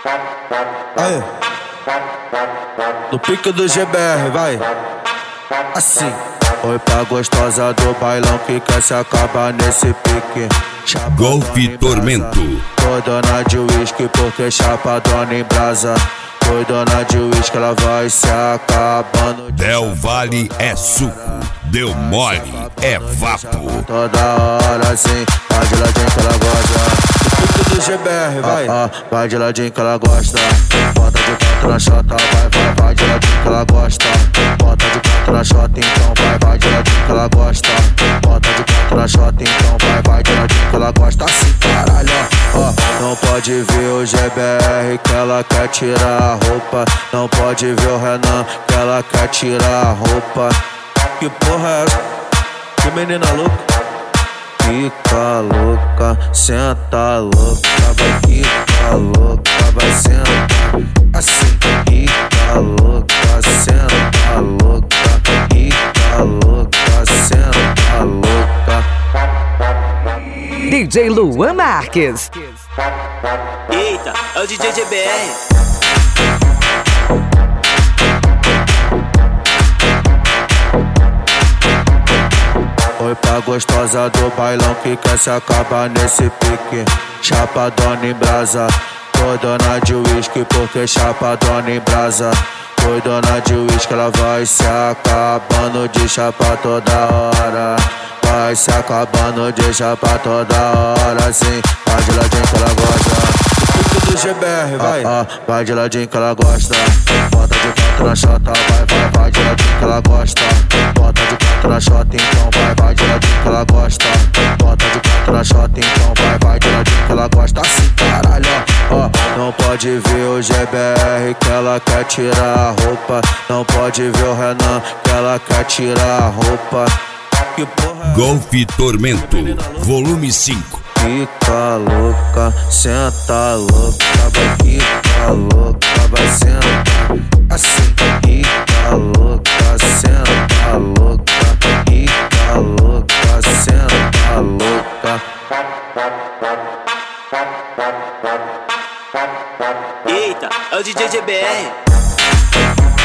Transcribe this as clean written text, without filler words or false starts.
Aí, no pique do GBR, vai. Assim. Oi pra gostosa do bailão que quer se acabar nesse pique. Golfe Tormento. Tô dona de uísque porque chapadona em brasa. Tô dona de uísque, ela vai se acabando. Del Valle é suco, deu mole é vapo. Toda hora assim, vai de ladinho que ela gosta. Pique do GBR, vai. Vai de ladinho que ela gosta. Bota de quatro na chota, vai de ladinho que ela gosta. Bota de quatro na chota, então vai de ladinho que ela gosta. Bota de quatro na chota, então vai de ladinho que ela gosta. Assim, caralho, ó. Não pode ver o GBR que ela quer tirar a roupa. Não pode ver o Renan que ela quer tirar a roupa. Que porra é essa? Que menina louca. Fica louca, senta louca, vai ficar louca, vai sentar. Assim, fica louca, senta louca, fica louca, senta louca. DJ Luan Marques. Eita, é o DJ GBR. Oi pra gostosa do bailão que quer se acabar nesse pique. Chapadona em brasa. Tô dona de uísque porque chapadona em brasa. Tô dona de uísque, ela vai se acabando de chapa toda hora. Vai se acabando de chapa toda hora. Assim, vai de ladinho que ela gosta. Pique do GBR, vai. Vai de ladinho que ela gosta. Bota de quatro na chota, vai de ladinho que ela gosta. Bota de quatro na chota, então vai de ladinho que ela gosta. Bota de quatro na chota, então vai de ladinho que ela gosta. Assim, caralho, ó. Não pode ver o GBR que ela quer tirar a roupa. Não pode ver o Renan que ela quer tirar a roupa. Que porra é? Golfe Tormento, volume 5. Fica louca, senta louca, vai ficar louca, vai sentar. Assim, fica louca, senta louca, fica louca, senta louca. Eita, é o DJ GBR.